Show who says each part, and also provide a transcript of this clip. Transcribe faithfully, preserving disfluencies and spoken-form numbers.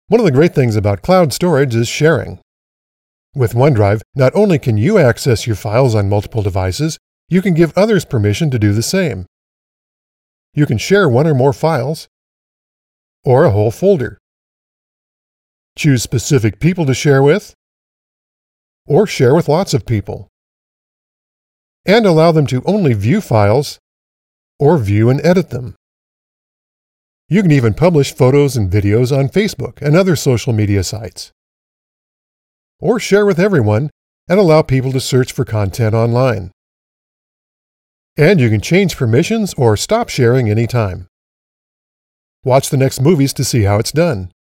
Speaker 1: One of the great things about cloud storage is sharing. With OneDrive, not only can you access your files on multiple devices, you can give others permission to do the same. You can share one or more files, or a whole folder. Choose specific people to share with, or share with lots of people. And allow them to only view files, or view and edit them. You can even publish photos and videos on Facebook and other social media sites. Or share with everyone and allow people to search for content online. And you can change permissions or stop sharing anytime. Watch the next movies to see how it's done.